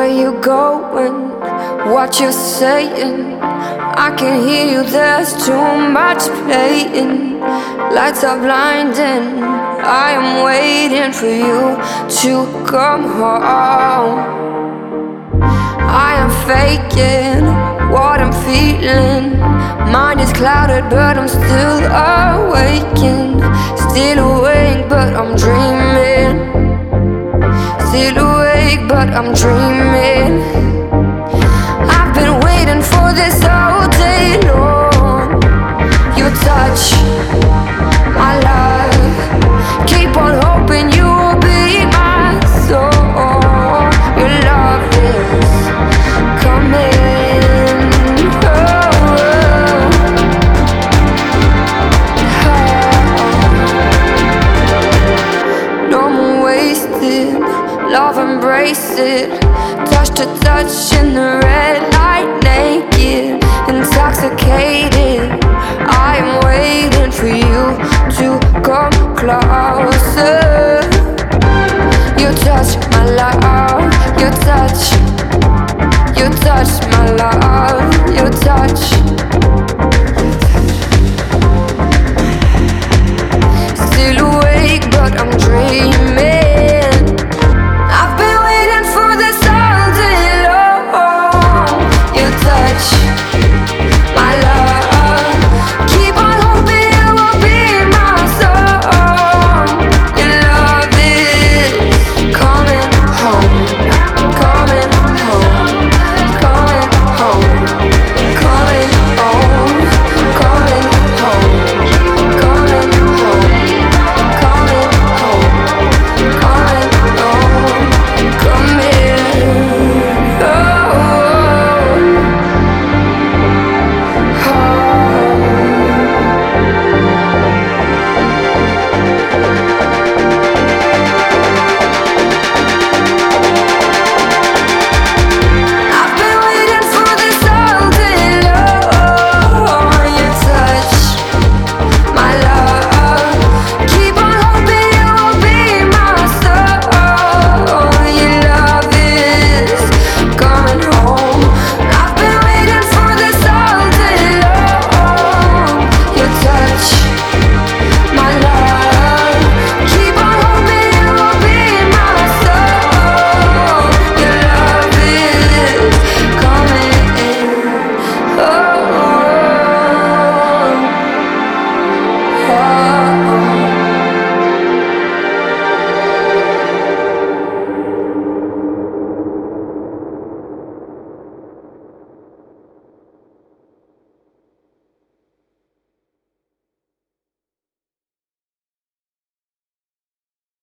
Where you going? What you saying? I can hear you, there's too much playing. Lights are blinding, I am waiting for you to come home. I am faking what I'm feeling. Mind is clouded but I'm still awakened. Still awake but I'm dreaming. Still awake but I'm dreaming. I've been waiting for this all day long. Your touch, my love. Keep on hoping you will be my soul. Your love is coming. No more wasted, love embrace it. Touch to touch in the red light, naked, intoxicated.